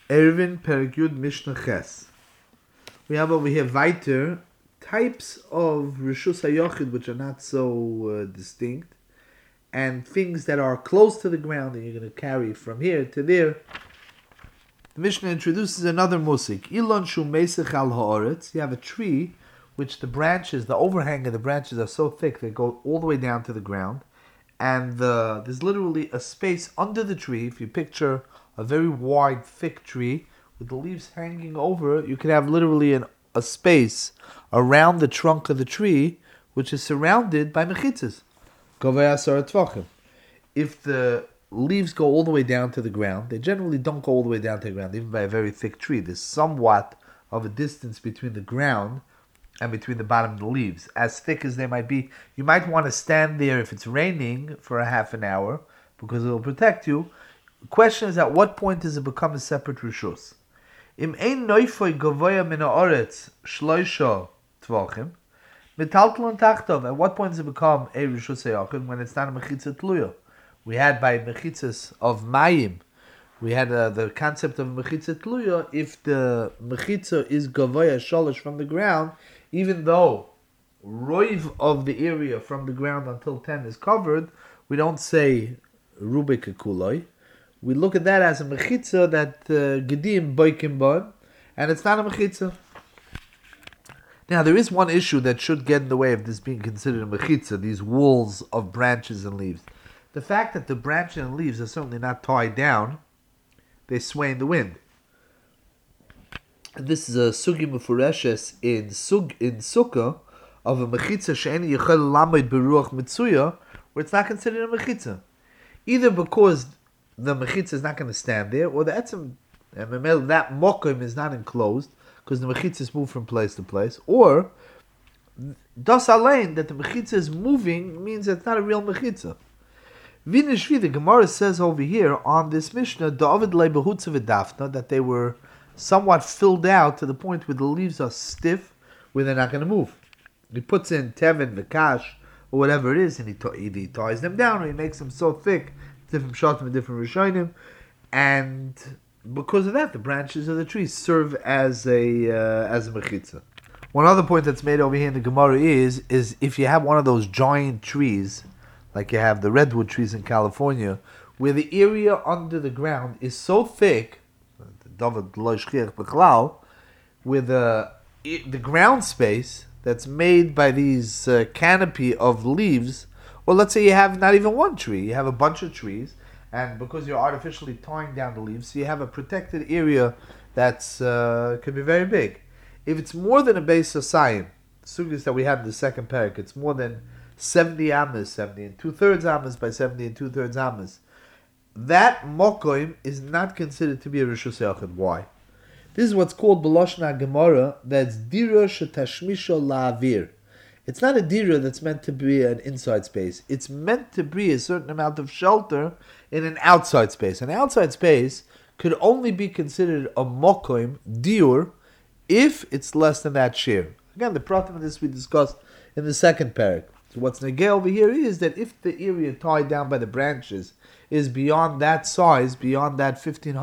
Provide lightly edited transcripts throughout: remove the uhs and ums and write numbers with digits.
Ervin Pergyud Mishnah Ches. We have over here weiter types of Rishus HaYochid which are not so distinct, and things that are close to the ground and you're going to carry from here to there. The Mishnah introduces another musik. Ilon shu mesech al haaretz. You have a tree which the branches, the overhang of the branches are so thick they go all the way down to the ground. And there's literally a space under the tree. If you picture a very wide, thick tree with the leaves hanging over, you could have literally a space around the trunk of the tree which is surrounded by mechitzas. If the leaves go all the way down to the ground, they generally don't go all the way down to the ground, even by a very thick tree. There's somewhat of a distance between the ground and between the bottom of the leaves. As thick as they might be, you might want to stand there if it's raining for a half an hour because it will protect you. The question is, at what point does it become a separate rishus? Im ein neufoy gavoya min haaretz shloisha tvachim metaltlon tachtov. At what point does it become a rishus hayachid? When it's not a mechitza tluya. We had by mechitzas of mayim, we had the concept of mechitza tluya. If the mechitza is gavoya sholosh from the ground, even though roiv of the area from the ground until 10 is covered, we don't say rubik kuloi. We look at that as a mechitza that gedim boikim bon, and it's not a mechitza. Now, there is one issue that should get in the way of this being considered a mechitza, these walls of branches and leaves. The fact that the branches and leaves are certainly not tied down, they sway in the wind. And this is a sugi mefureshes in sukkah of a mechitza she'eni yechel lamed beruach mitzuya, where it's not considered a mechitza. Either because the mechitza is not going to stand there, or the etzem, that mokim is not enclosed, because the mechitza is moved from place to place, or das alain, that the mechitza is moving, means that it's not a real mechitza. Vinishvi, the Gemara says over here on this Mishnah, David lebehutza v'dafna, that they were somewhat filled out to the point where the leaves are stiff, where they're not going to move. He puts in tevin, v'kash, or whatever it is, and he ties them down, or he makes them so thick, different shatim and different rishonim, and because of that, the branches of the trees serve as a mechitza. One other point that's made over here in the Gemara is if you have one of those giant trees, like you have the redwood trees in California, where the area under the ground is so thick, where the ground space that's made by these canopy of leaves, well, let's say you have not even one tree, you have a bunch of trees, and because you're artificially tying down the leaves, so you have a protected area that's could be very big. If it's more than a base of sayim, the sugis that we had in the second parak, it's more than 70 amas, 70 and 2/3 amas by 70 and 2/3 amas, that mokoim is not considered to be a rishus hayachid. Why? This is what's called b'loshna Gemara, that's dira shetashmisha la'avir. It's not a dira that's meant to be an inside space. It's meant to be a certain amount of shelter in an outside space. An outside space could only be considered a mokoim, diur, if it's less than that share. Again, the problem of this we discussed in the second parak. So what's negay over here is that if the area tied down by the branches is beyond that size, beyond that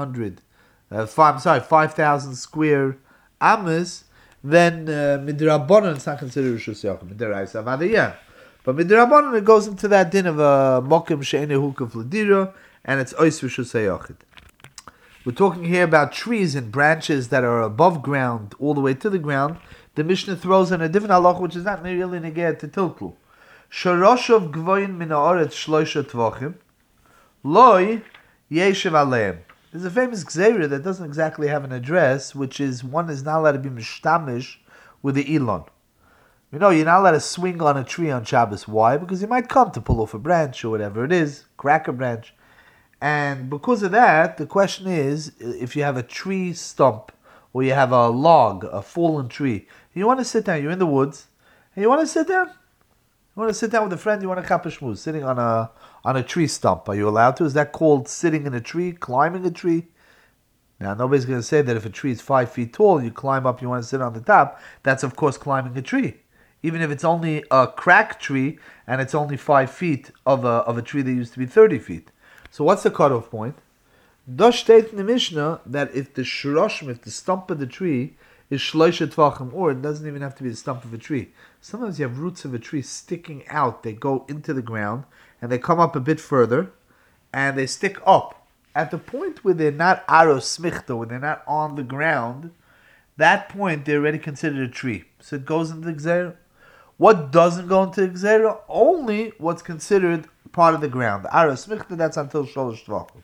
5,000 square amas, then midrabanan it's not considered rishus hayachid. Midaraisa avadiyah, but midrabanan it goes into that din of a mokim she'ene hukav l'dira, and it's ois rishus hayachid. We're talking here about trees and branches that are above ground, all the way to the ground. The Mishnah throws in a different halach, which is not really negay to tiltul. Shoroshav gvoyin min haaretz shloisha tvachim, loy yeshiv aleim. There's a famous gzeira that doesn't exactly have an address, which is one is not allowed to be mishtamish with the elon. You know, you're not allowed to swing on a tree on Shabbos. Why? Because you might come to pull off a branch or whatever it is, crack a branch. And because of that, the question is, if you have a tree stump or you have a log, a fallen tree, you want to sit down, you're in the woods, and you want to sit down. You want to sit down with a friend, you want to kapashmuz, sitting on a tree stump. Are you allowed to? Is that called sitting in a tree, climbing a tree? Now, nobody's going to say that if a tree is 5 feet tall, you climb up, you want to sit on the top. That's, of course, climbing a tree. Even if it's only a cracked tree and it's only 5 feet of a tree that used to be 30 feet. So what's the cutoff point? Does state in the Mishnah that if the shroshim, if the stump of the tree is shloisha tvachim, or it doesn't even have to be the stump of a tree. Sometimes you have roots of a tree sticking out. They go into the ground and they come up a bit further, and they stick up. At the point where they're not aros smichta, when they're not on the ground, that point they're already considered a tree. So it goes into the gzera. What doesn't go into the gzera? Only what's considered part of the ground. Aros smichta, that's until sholosh tvachim.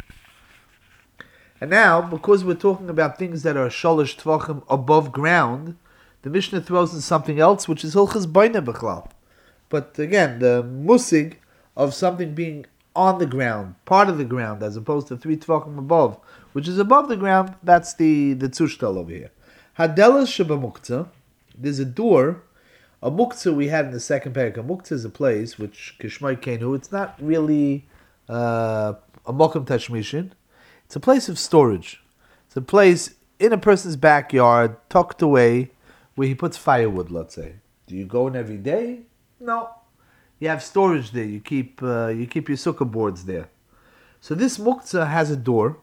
And now, because we're talking about things that are sholosh tvachim above ground, the Mishnah throws in something else, which is hilchas baina b'chlal. But again, the musig of something being on the ground, part of the ground, as opposed to 3 tvachim above, which is above the ground, that's the tzushtal over here. Hadelas shebamuktzah, there's a door. A muktzah we had in the second parak. A muktzah is a place which kishmai kenu. It's not really a mokum tashmishin. It's a place of storage. It's a place in a person's backyard, tucked away, where he puts firewood. Let's say. Do you go in every day? No. You have storage there. You keep your sukkah boards there. So this muktzah has a door,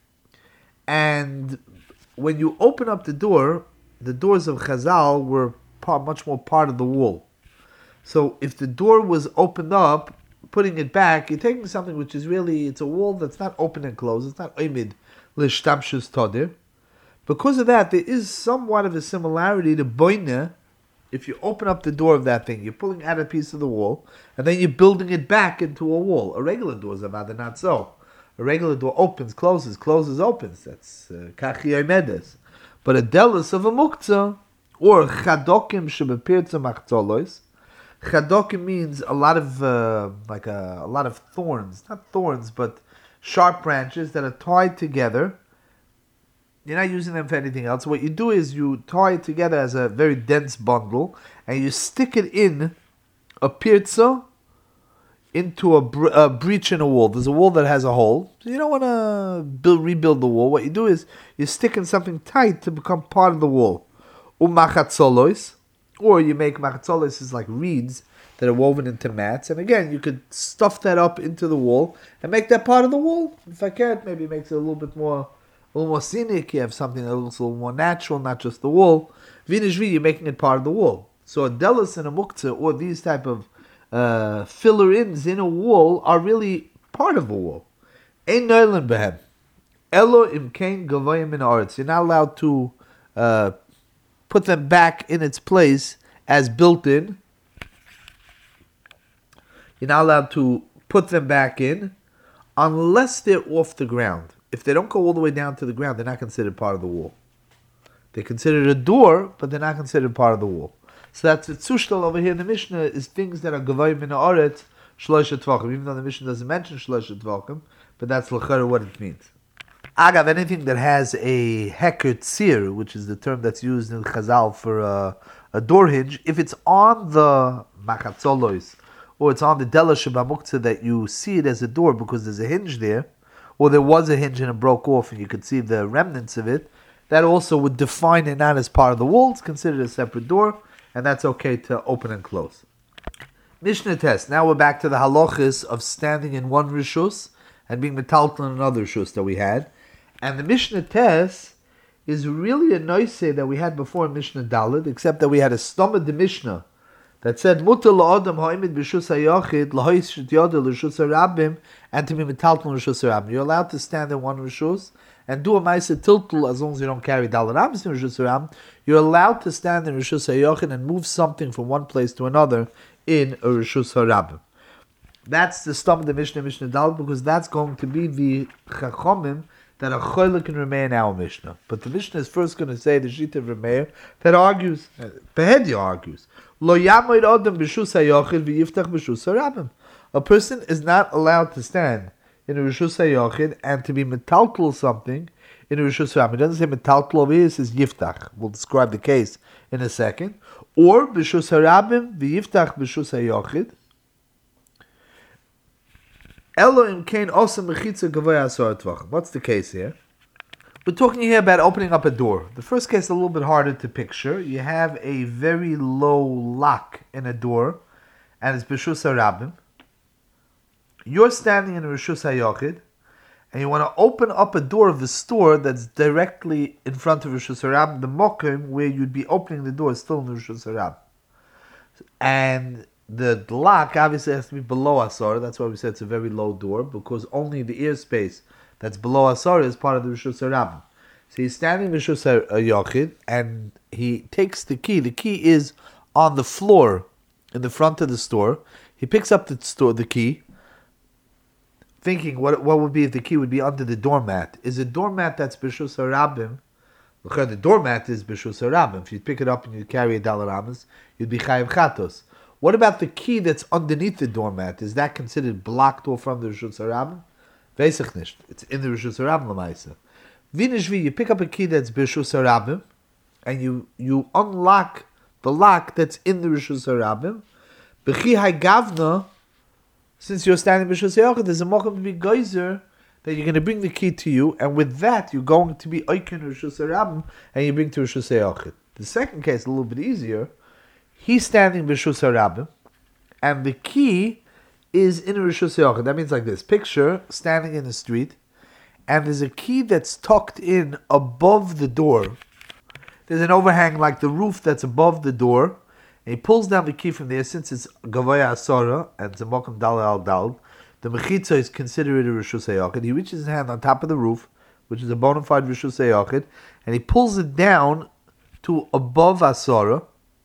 and when you open up the doors of Chazal were much more part of the wall. So if the door was opened up, putting it back, you're taking something which is really, it's a wall that's not open and closed. It's not oimid l'shtamshus todir. Because of that, there is somewhat of a similarity to boina. If you open up the door of that thing, you're pulling out a piece of the wall, and then you're building it back into a wall. A regular door is about not so. A regular door opens, closes, opens. That's kachi medes. But a delis of a muktzah, or chadokim shebepirtza machzolois. Chadokim means a lot of a lot of thorns, not thorns, but sharp branches that are tied together. You're not using them for anything else. What you do is you tie it together as a very dense bundle, and you stick it in a pirza into a breach in a wall. There's a wall that has a hole, so you don't want to rebuild the wall. What you do is you stick in something tight to become part of the wall. Machatzolois, or you make machatzolois is like reeds that are woven into mats, and again you could stuff that up into the wall and make that part of the wall. If I can, maybe it makes it a little more scenic. You have something that looks a little more natural, not just the wall. Vinishvi, you're making it part of the wall. So a delis and a muktzah, or these type of filler-ins in a wall, are really part of a wall. Ein noilen behem. Elo imkein gavoyim min haaretz. You're not allowed to put them back in its place as built-in. You're not allowed to put them back in unless they're off the ground. If they don't go all the way down to the ground, they're not considered part of the wall. They're considered a door, but they're not considered part of the wall. So that's the tzushtal over here in the Mishnah, is things that are gavoyim min haaretz, shloisha tvachim, even though the Mishnah doesn't mention shloisha tvachim, but that's l'chara what it means. Agav, anything that has a heker tzir, which is the term that's used in Chazal for a door hinge, if it's on the machatzolois, or it's on the dela shebamuktzah that you see it as a door because there's a hinge there, or there was a hinge and it broke off and you could see the remnants of it, that also would define it not as part of the wall. It's considered a separate door, and that's okay to open and close. Mishnah test. Now we're back to the halachas of standing in one rishus and being metaltal in another rishus that we had. And the Mishnah test is really a noiseh that we had before in Mishnah Daled, except that we had a stomach de Mishnah that said mutar la'adam ha'imid b'shus ha'yachid lahoish yada l'shus ha'rabim, and to be metaltal in rishus ha'rabim. You're allowed to stand in one rishus and do a ma'aseh tiltul as long as you don't carry daled rambs in rishus ha'rabim. You're allowed to stand in rishus ha'yachid and move something from one place to another in a rishus ha'rabim. That's the stomach de Mishnah Daled, because that's going to be the chachomim that a choyle can remain in our Mishnah. But the Mishnah is first going to say the Shita of Rameir that argues, Behedia argues, Lo yamoid adam b'shus ha'yachid v'yiftach b'shus ha'rabim. A person is not allowed to stand in a rishus ha'yachid and to be metaltal something in a rishus ha'rabim. It doesn't say metaltal over here, it says yiftach. We'll describe the case in a second. Or b'shus ha'rabim v'yiftach b'shus ha'yachid. Elohim kain osam mechitza gavoy asar tvachim. What's the case here? We're talking here about opening up a door. The first case is a little bit harder to picture. You have a very low lock in a door, and it's b'shus harabim. You're standing in a rishus hayachid, and you want to open up a door of the store that's directly in front of Rosh Hashanah, the mokim where you'd be opening the door is still in Rosh Hashanah. And the lock obviously has to be below Asar. That's why we said it's a very low door, because only the ear space that's below Asar is part of the Rosh Hashanah. So he's standing in Rosh Hashanah, and he takes the key. The key is on the floor in the front of the store. He picks up the key, thinking what would be if the key would be under the doormat. Is a doormat that's B'Shus HaRabim? The doormat is B'Shus HaRabim. If you pick it up and you carry $1 you'd be Chayiv Chatos. What about the key that's underneath the doormat? Is that considered blocked off from the Rishus HaRabim? Veisach nicht. It's in the Rishus HaRabim l'maisa. Vinishvi, you pick up a key that's B'Shus HaRabim, and you unlock the lock that's in the Rishus HaRabim. B'chi Haigavna, since you're standing B'Shus HaYochid, there's a mokum to be geyser that you're going to bring the key to you, and with that you're going to be Oikin Rishus HaRabim, and you bring to Rishus HaYochid. The second case, a little bit easier. He's standing B'Shus HaRabim, and the key is in Rishus HaYochid. That means like this. Picture standing in the street, and there's a key that's tucked in above the door. There's an overhang like the roof that's above the door, and he pulls down the key from there. Since it's Gavoya Asara, and it's a Mokum Dal Al Dal, the Mechitza is considered a Rishus HaYochid. He reaches his hand on top of the roof, which is a bona fide Rishus HaYochid, and he pulls it down to above Asara,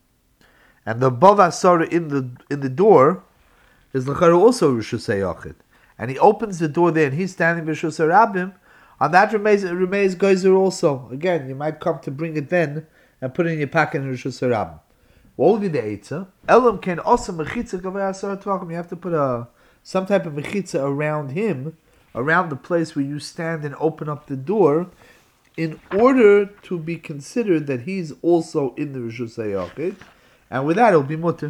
and the above Asara in the door is l'chara also Rishus HaYochid. And he opens the door there, and he's standing B'Shus HaRabim. On that remains geyser also. Again, you might come to bring it then and put it in your pocket in Rishus HaRabim. What will be the eitzah? Elam can also mechitza gavei asar tvachim. You have to put some type of mechitza around him, around the place where you stand and open up the door, in order to be considered that he's also in the Rishus HaYochid. And with that, it'll be mutter.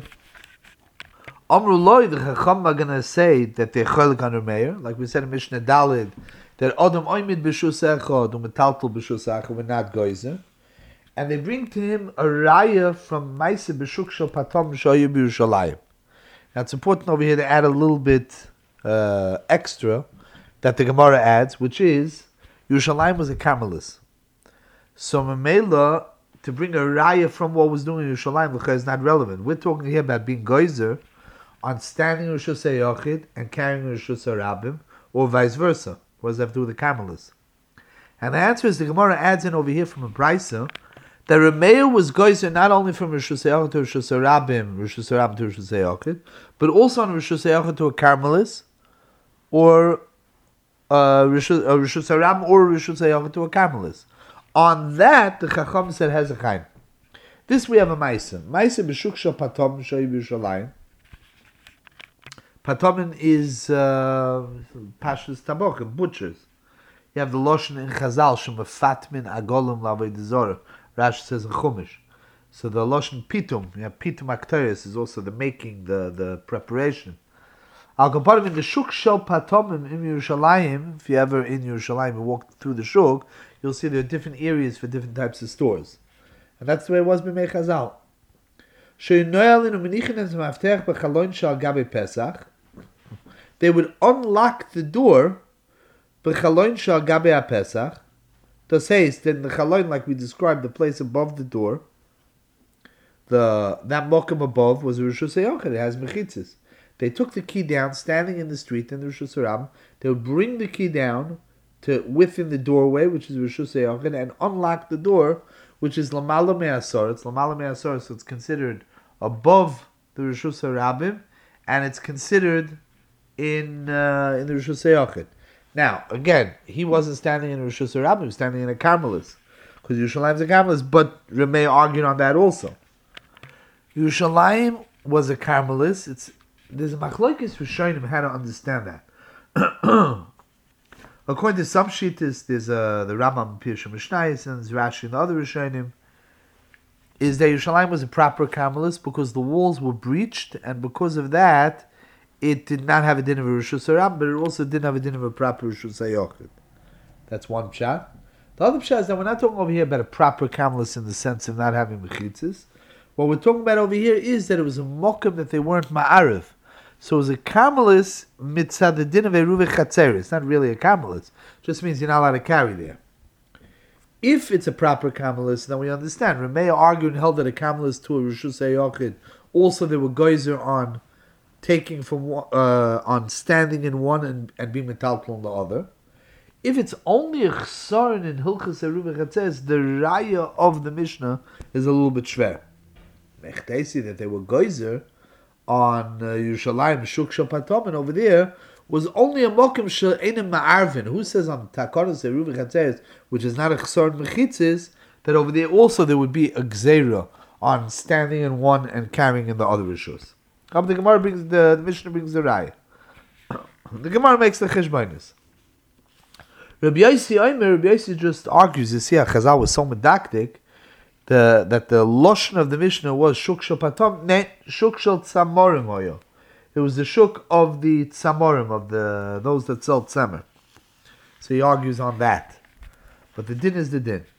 Amru loy, the Chacham are going to say that they're cholik on Rameir, like we said in Mishnah Dalid, that Adam oimid b'shus echad u'metaltal b'shus echad, we're not geyser. And they bring to him a raya from Maise b'shuk shel patom shoyu b'Yerushalayim. Now it's important over here to add a little bit extra that the Gemara adds, which is Yerushalayim was a Carmelis. So Mamela, to bring a raya from what was doing in Yerushalayim is not relevant. We're talking here about being geyser on standing Rishus HaYochid and carrying Rishus HaRabim, or vice versa. What does that have to do with the Carmelis? And the answer is the Gemara adds in over here from a Brisa that Rameir was geyser not only from Rishus HaYochid to Rishus HaRabim, Rishus HaRabim to Rishus HaYochid, but also on Rishus HaYochid to a Carmelis, or Rishus HaRabim or Rishus HaYochid to a Carmelis. On that, the Chacham said Hezechaim. This we have a Maisa. Maisa b'shuk shel patom shoyu b'Yerushalayim. Patomin is Pashas Tabokim, butchers. You have the Loshen in Chazal, Shemafatmin Agolim Lavei Dezorah. Rashi says in Chumash. So the Loshen Pitum, you have Pitum Akteris is also the making, the preparation. Al Kaparim in the Shuk Shel Patomim in Yerushalayim, if you ever in Yerushalayim you walk through the Shuk, you'll see there are different areas for different types of stores. And that's the way it was b'mei Chazal. They would unlock the door b'chaloin shal gabe Pesach. To say that the chaloin, like we described, the place above the door, that mokum above was a Rishus HaYochid. It has mechitzas. They took the key down, standing in the street in the Rishus HaRabim. They would bring the key down to within the doorway, which is Rishus HaYochid, and unlock the door, which is Lamala Me'asor. It's Lamala Me'asor, so it's considered above the Rishus HaRabim, and it's considered in the Rishus HaYochid. Now, again, he wasn't standing in Rishus HaRabim, he was standing in a Carmelis, because Yerushalayim is a Carmelis, but Rameh argued on that also. Yerushalayim was a Carmelis. There's a machlokes for showing him how to understand that. According to some shittas, there's the Rambam Pirush Mishnayos and Rashi and the other Rishonim, is that Yerushalayim was a proper Carmelis because the walls were breached, and because of that, it did not have a din of a Rishus HaRabim, but it also didn't have a din of a proper Rishus HaYochid. That's one pshat. The other pshat is that we're not talking over here about a proper Carmelis in the sense of not having mechitzas. What we're talking about over here is that it was a mokum that they weren't ma'ariv. So it's a kamelis mitzad the din of eruv chatzer. It's not really a kamelis. Just means you're not allowed to carry there. If it's a proper kamelis, then we understand. Rameh argued and held that a kamelis to a rishus hayochid. Also, there were geyser on taking from one, on standing in one and being metaltal on the other. If it's only a chsaron in hilchas eruv chatzer, the raya of the Mishnah is a little bit shver. They see that they were geyser on Yerushalayim Shuk Shapatom, and over there was only a mokim shel einem ma'arvin. Who says on Takaros Eruv Chatzeres, which is not a chsar mechitzes, that over there also there would be a gzeira on standing in one and carrying in the other rishus. The Gemara brings the Mishnah brings the raya. The Gemara makes the cheshbonis. Rabbi Yossi just argues. You see, Chazal was so medactic that the loshon of the Mishnah was shuk shel patom, ne shuk shel tzamorim hoyo. It was the shuk of the tzamorim, of those that sell tzamer. So he argues on that. But the din is the din.